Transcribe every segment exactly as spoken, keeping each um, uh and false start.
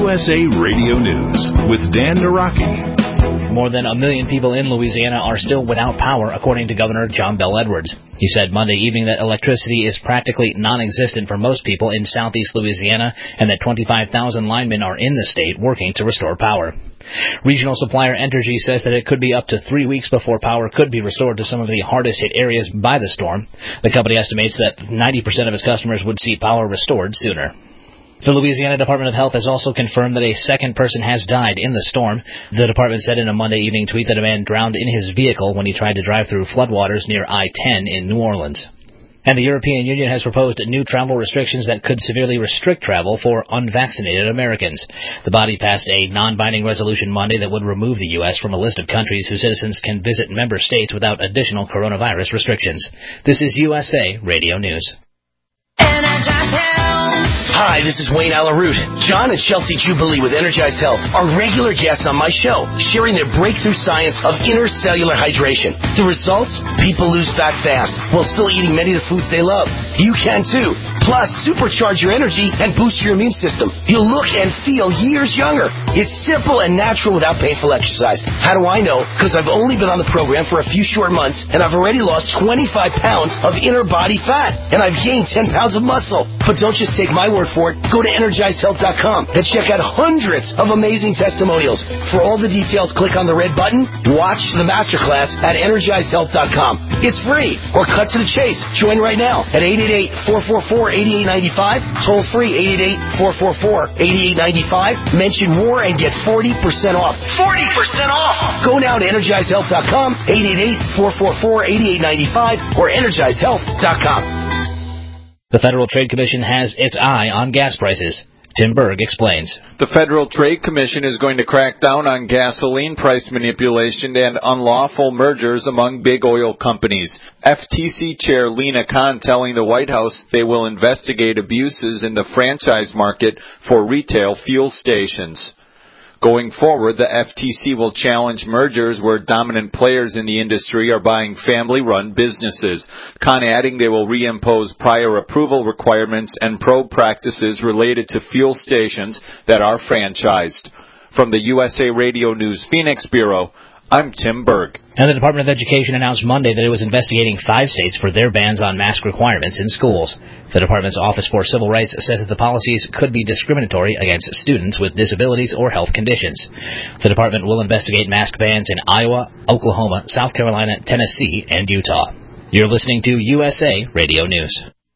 U S A Radio News with Dan Naraki. More than a million people in Louisiana are still without power, according to Governor John Bel Edwards. He said Monday evening that electricity is practically non-existent for most people in southeast Louisiana and that twenty-five thousand linemen are in the state working to restore power. Regional supplier Entergy says that it could be up to three weeks before power could be restored to some of the hardest-hit areas by the storm. The company estimates that ninety percent of its customers would see power restored sooner. The Louisiana Department of Health has also confirmed that a second person has died in the storm. The department said in a Monday evening tweet that a man drowned in his vehicle when he tried to drive through floodwaters near I ten in New Orleans. And the European Union has proposed new travel restrictions that could severely restrict travel for unvaccinated Americans. The body passed a non-binding resolution Monday that would remove the U S from a list of countries whose citizens can visit member states without additional coronavirus restrictions. This is U S A Radio News. Hi, this is Wayne Alaroot. John and Chelsea Jubilee with Energized Health are regular guests on my show, sharing their breakthrough science of intercellular hydration. The results? People lose fat fast while still eating many of the foods they love. You can too. Plus, supercharge your energy and boost your immune system. You'll look and feel years younger. It's simple and natural without painful exercise. How do I know? Because I've only been on the program for a few short months, and I've already lost twenty-five pounds of inner body fat, and I've gained ten pounds of muscle. But don't just take my word for it. Go to energized health dot com and check out hundreds of amazing testimonials. For all the details, click on the red button. Watch the masterclass at energized health dot com. It's free, or cut to the chase. Join right now at eight eight eight, four four four, eight eight nine five. Toll free eight eight eight, four four four, eight eight nine five. Mention war and get forty percent off. forty percent off! Go now to energized health dot com, eight eight eight, four four four, eight eight nine five, or energized health dot com. The Federal Trade Commission has its eye on gas prices. Tim Berg explains. The Federal Trade Commission is going to crack down on gasoline price manipulation and unlawful mergers among big oil companies. F T C Chair Lena Khan telling the White House they will investigate abuses in the franchise market for retail fuel stations. Going forward, the F T C will challenge mergers where dominant players in the industry are buying family-run businesses. Khan adding they will reimpose prior approval requirements and probe practices related to fuel stations that are franchised. From the U S A Radio News Phoenix Bureau, I'm Tim Berg. And the Department of Education announced Monday that it was investigating five states for their bans on mask requirements in schools. The Department's Office for Civil Rights says that the policies could be discriminatory against students with disabilities or health conditions. The department will investigate mask bans in Iowa, Oklahoma, South Carolina, Tennessee, and Utah. You're listening to U S A Radio News.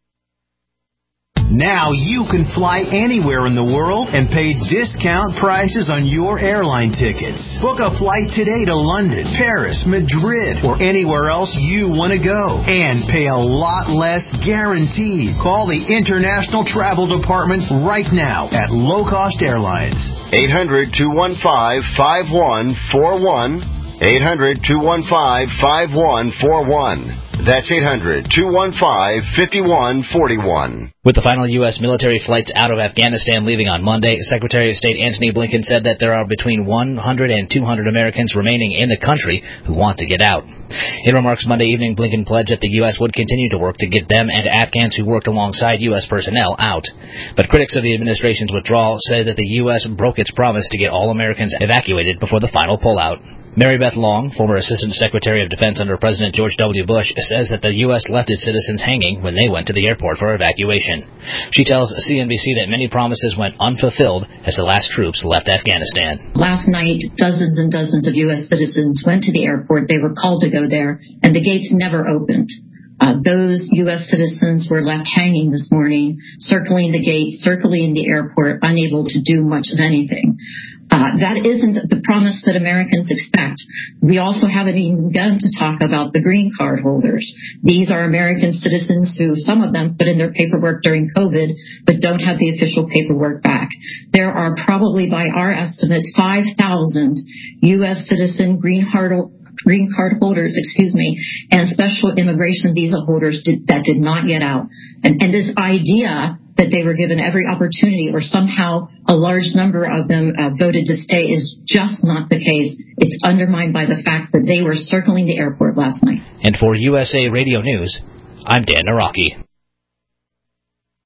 Now you can fly anywhere in the world and pay discount prices on your airline tickets. Book a flight today to London, Paris, Madrid, or anywhere else you want to go. And pay a lot less guaranteed. Call the International Travel Department right now at Low Cost Airlines. eight hundred, two one five, five one four one. eight hundred, two one five, five one four one. That's eight hundred, two one five, five one four one. With the final U S military flights out of Afghanistan leaving on Monday, Secretary of State Antony Blinken said that there are between one hundred and two hundred Americans remaining in the country who want to get out. In remarks Monday evening, Blinken pledged that the U S would continue to work to get them and Afghans who worked alongside U S personnel out. But critics of the administration's withdrawal say that the U S broke its promise to get all Americans evacuated before the final pullout. Mary Beth Long, former Assistant Secretary of Defense under President George W. Bush, says that the U S left its citizens hanging when they went to the airport for evacuation. She tells C N B C that many promises went unfulfilled as the last troops left Afghanistan. Last night, dozens and dozens of U S citizens went to the airport. They were called to go there, and the gates never opened. Uh, those U S citizens were left hanging this morning, circling the gate, circling the airport, unable to do much of anything. Uh, that isn't the promise that Americans expect. We also haven't even begun to talk about the green card holders. These are American citizens who, some of them, put in their paperwork during COVID, but don't have the official paperwork back. There are probably, by our estimates, five thousand U S citizen green card green card holders, excuse me, and special immigration visa holders did, that did not get out. And, and this idea that they were given every opportunity or somehow a large number of them uh, voted to stay is just not the case. It's undermined by the fact that they were circling the airport last night. And for U S A Radio News, I'm Dan Naraki.